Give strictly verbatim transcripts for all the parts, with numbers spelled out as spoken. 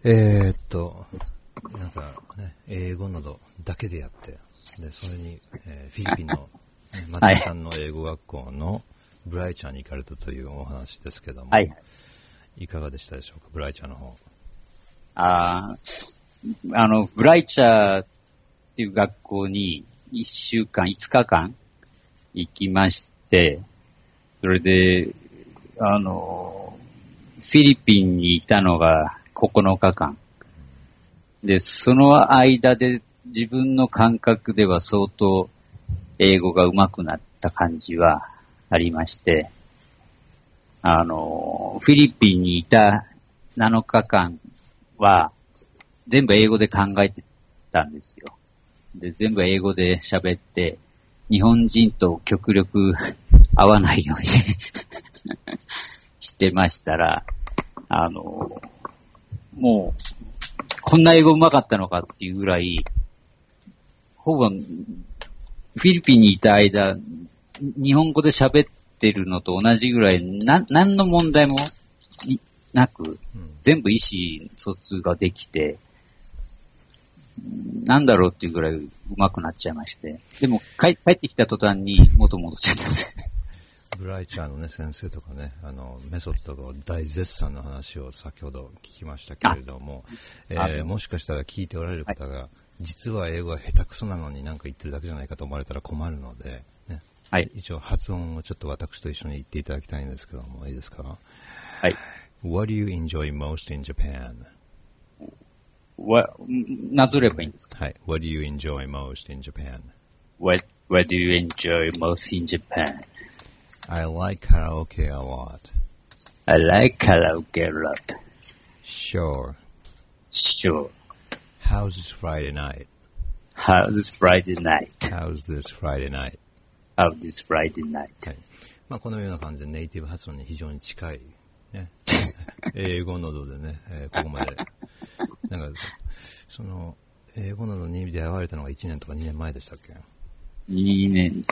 えー、っと、なんかね、英語などだけでやって、で、それに、えー、フィリピンの、ね、松井さんの英語学校のブライチャーに行かれたというお話ですけども、はい、いかがでしたでしょうか、ブライチャーの方。 ああの、ブライチャーっていう学校にいっしゅうかん、いつかかん行きまして、それで、あの、フィリピンにいたのがここのかかん。で、その間で自分の感覚では相当英語が上手くなった感じはありまして、あの、フィリピンにいたなのかかんは全部英語で考えてたんですよ。で、全部英語で喋って、日本人と極力合わないようにしてましたら、あの、もう、こんな英語上手かったのかっていうぐらい、ほぼ、フィリピンにいた間、日本語で喋ってるのと同じぐらい、な、何の問題もなく、全部意思疎通ができて、なんだろうっていうぐらい上手くなっちゃいまして。でも帰、帰ってきた途端に元戻っちゃったんです。 ブライチャーのね、先生とかね、あの、メソッドとか大絶賛の話を先ほど聞きましたけれども、えー、もしかしたら聞いておられる方が、はい、実は英語が下手くそなのに何か言ってるだけじゃないかと思われたら困るので、ね、はい、一応発音をちょっと私と一緒に言っていただきたいんですけども、いいですか？ はい。 What do you enjoy most in Japan?What, なぞればいいんですか？ はい。What do you enjoy most in Japan? What, what do you enjoy most in Japan? I like karaoke a lot. I like karaoke a lot. Sure. Sure. How's this Friday night? How's this Friday night? How's this Friday night? How's this Friday night? はい。まあ、このような感じでネイティブ発音に非常に近い、ね、英語などでね、えー、ここまで。なんか、その、英語などに出会われたのがいちねんとかにねんまえでしたっけ？ にねんです。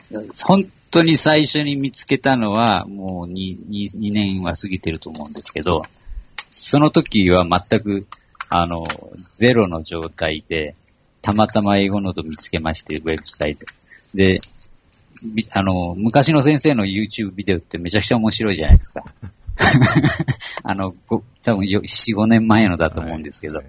本当に最初に見つけたのは、もう 2, 2, 2年は過ぎてると思うんですけど、その時は全く、あの、ゼロの状態で、たまたま英語ノート見つけまして、ウェブサイトで。で、あの、昔の先生の YouTube ビデオってめちゃくちゃ面白いじゃないですか。あの、多分よん、ごねんまえのだと思うんですけど。はいはい、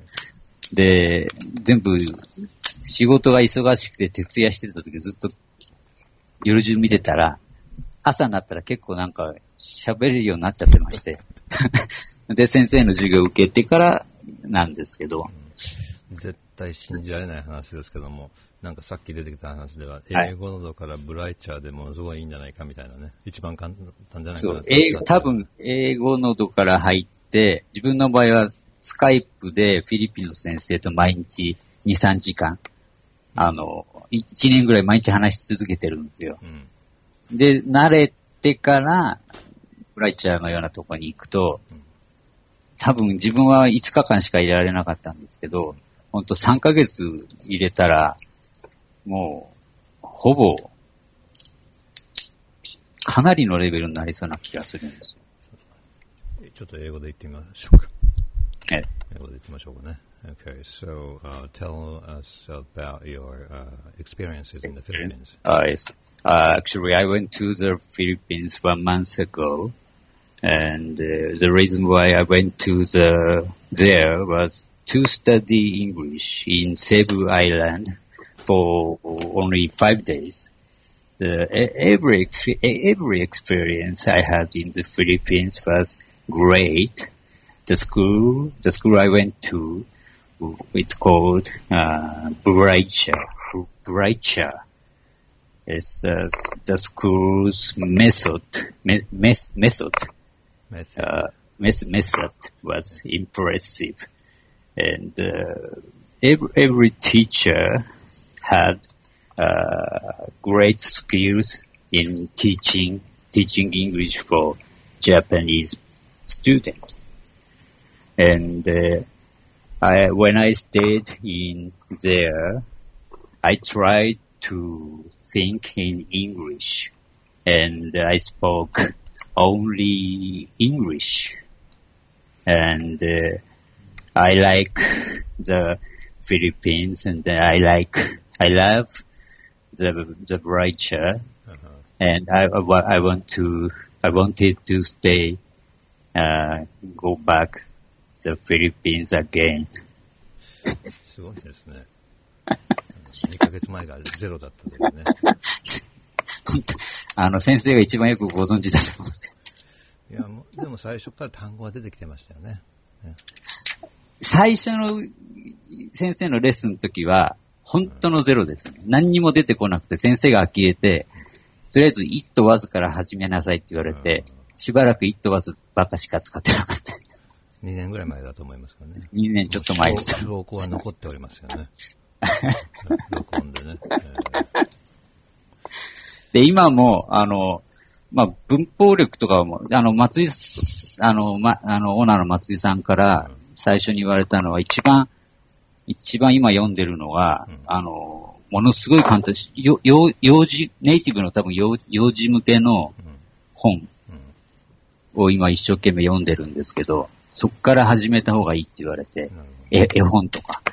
で、全部、仕事が忙しくて徹夜してた時ずっと夜中見てたら、朝になったら結構なんか喋れるようになっちゃってまして。で、先生の授業を受けてからなんですけど。 絶対信じられない話ですけども、なんかさっき出てきた話では、英語のどからブライチャーでものすごいいいんじゃないかみたいなね。一番簡単じゃないかな。 そう、英語、多分英語のどから入って、自分の場合はスカイプでフィリピンの先生と毎日に、さんじかん、あの、いちねんぐらい毎日話し続けてるんですよ。うん、で、慣れてから、ブライチャーのようなとこに行くと、うん、多分自分はいつかかんしか入れられなかったんですけど、ほんとさんかげつ入れたら、もう、ほぼ、かなりのレベルになりそうな気がするんですよ。ちょっと英語で言ってみましょうか。 はい。 英語で言ってみましょうかね。Okay, so uh, tell us about your uh, experiences in the Philippines. Uh, yes. Uh, actually, I went to the Philippines one month ago, and uh, the reason why I went to the there was to study English in Cebu Island for only five days. The every every experience I had in the Philippines was great. The school, the school I went to, it's called uh, Braicha. Braicha is uh, the school's method. Me, method. Method. Uh, method was impressive, and uh, every, every teacher had uh, great skills in teaching teaching English for Japanese students. And uh, I, when I stayed in there, I tried to think in English, and I spoke only English. And uh, I like the Philippines, and I like, I love the the bright chair, uh-huh. and I, I want to, I wanted to stay, uh, go back the Philippines again. すごいですね。にかげつまえがゼロだったというね。 あの先生が一番よくご存知だと思う。 いやもでも最初から単語は出てきてましたよね。ね最初の先生のレッスンの時は本当のゼロですね。何にも出てこなくて先生が呆れて、とりあえず it was から始めなさいって言われて、しばらく it was ばかしか使ってなかった。 にねんぐらい前だと思いますからね。 にねんちょっと前です。 証拠は残っておりますよね。録音でね。えー、 で、今も、あの、まあ、文法力とかも、あの、松井、あの、ま、あの、オーナーの松井さんから最初に言われたのは、一番、一番今読んでるのは、うん、あの、ものすごい簡単し、よ、幼、幼児、ネイティブの多分幼、幼児向けの本を今一生懸命読んでるんですけど、そっから始めた方がいいって言われて、え、絵本とか。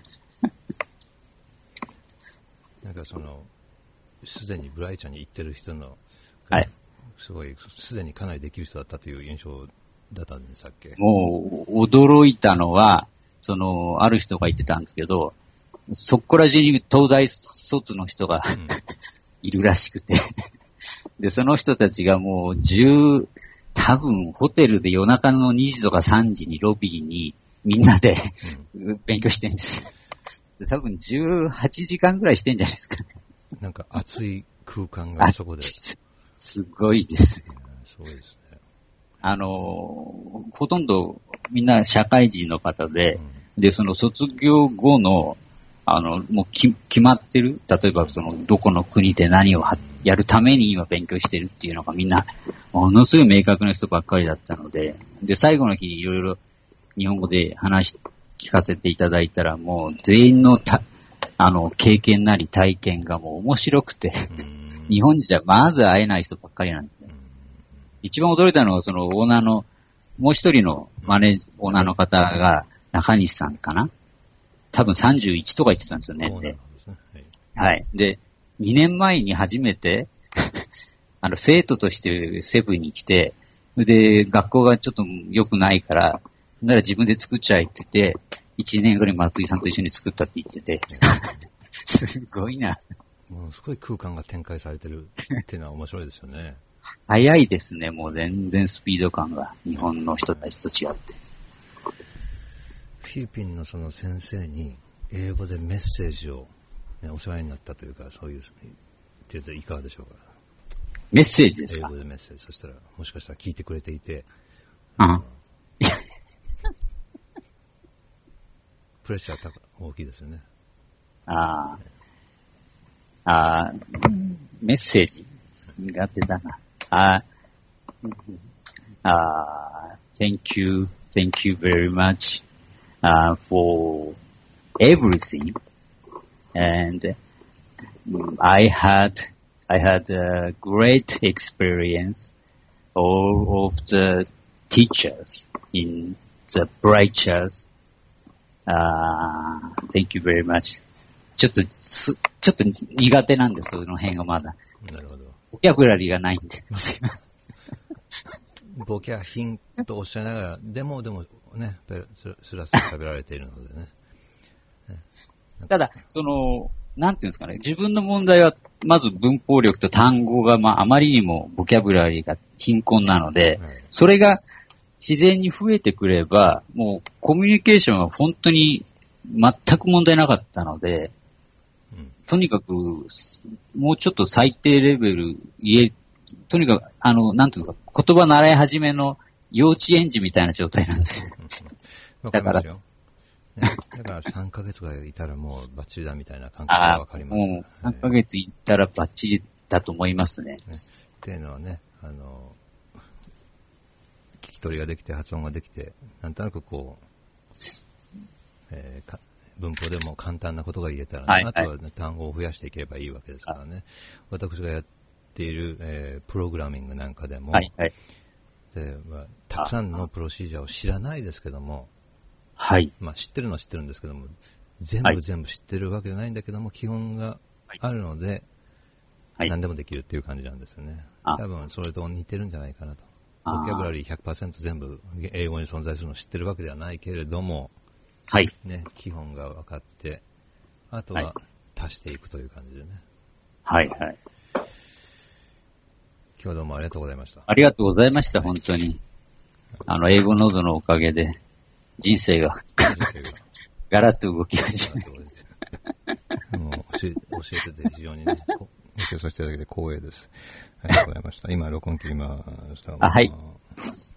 なんかその、すでにブライチャーに行ってる人の、 はい。 すごい、すでにかなりできる人だったという印象だったんでしたっけ？ もう、驚いたのは、その、ある人が言ってたんですけど、そこら中に東大卒の人が、うん、いるらしくて。で、その人たちがもう、十、多分、ホテルで夜中のにじとかさんじにロビーにみんなで、うん、勉強してるんですよ。で多分じゅうはちじかんぐらいしてんじゃないですかね。 なんか熱い空間がそこで。 すごいです。 そうですね。 あの、ほとんどみんな社会人の方で、うん、で、その卒業後の、あの、もうき決まってる、例えばその、どこの国で何をやるために今勉強してるっていうのがみんな、ものすごい明確な人ばっかりだったので、で、最後の日にいろいろ日本語で話聞かせていただいたら、もう全員のた、あの、経験なり体験がもう面白くて、日本じゃまず会えない人ばっかりなんですよ。一番驚いたのはそのオーナーの、もう一人のマネージ、オーナーの方が中西さんかな？多分さんじゅういちとか言ってたんですよね。で、はい。で、にねんまえに初めて、あの、生徒としてセブンに来て、で、学校がちょっと良くないから、なら自分で作っちゃいって言って、いちねんぐらい松井さんと一緒に作ったって言ってて、すごいな。 もうすごい空間が展開されてるっていうのは面白いですよね。 早いですね、もう全然スピード感が日本の人たちと違って。 フィリピンのその先生に英語でメッセージを、ね、お世話になったというか、そういう、って言うといかがでしょうか。 メッセージですか？ 英語でメッセージ。そしたら、もしかしたら聞いてくれていて、 うん、 プレッシャー大きいですよね。 ああ、ああ、メッセージ苦手だな。ああ、thank you, thank you very much、uh, for everything. And I had, I had a great experience. All of the teachers in the bright chairs.Uh, thank you very much. ちょっとす、ちょっと苦手なんです、その辺がまだ。 なるほど。 ボキャブラリーがないんですよ。 ボキャ品とおっしゃいながら、でもでもね、スラスラ喋られているのでね。 ねただ、その、なんていうんですかね、自分の問題は、まず文法力と単語が、まあ、あまりにもボキャブラリーが貧困なので、はい、それが、自然に増えてくれば、もうコミュニケーションは本当に全く問題なかったので、うん、とにかく、もうちょっと最低レベル、言え、とにかく、あの、なんていうか、言葉習い始めの幼稚園児みたいな状態なんですよ。 だから、ね、だからさんかげつぐらいいたらもうバッチリだみたいな感覚がわかります。もうさんかげついったらバッチリだと思いますね。ねっていうのはね、あの、聞き取りができて発音ができてなんとなくこう、えー、か文法でも簡単なことが言えたら、ねはいはい、あとは、ね、単語を増やしていければいいわけですからね。私がやっている、えー、プログラミングなんかでも、はいはいでまあ、たくさんのプロシージャーを知らないですけどもはい。 まあ知ってるのは知ってるんですけども、全部全部知ってるわけじゃないんだけども、基本があるので、はい、何でもできるっていう感じなんですよね。多分それと似てるんじゃないかなと。ボキャブラリー ひゃくパーセント 全部英語に存在するのを知ってるわけではないけれども、 はい。 ね、基本が分かって、あとは足していくという感じでね。 はいはい。 今日はどうもありがとうございました。 ありがとうございました、本当に。あの、英語ノードのおかげで、人生が、ガラッと動き始めもう教え、教えてて非常にね、教えさせていただけて光栄です。ありがとうございました。今、録音切りました。 あ、はい。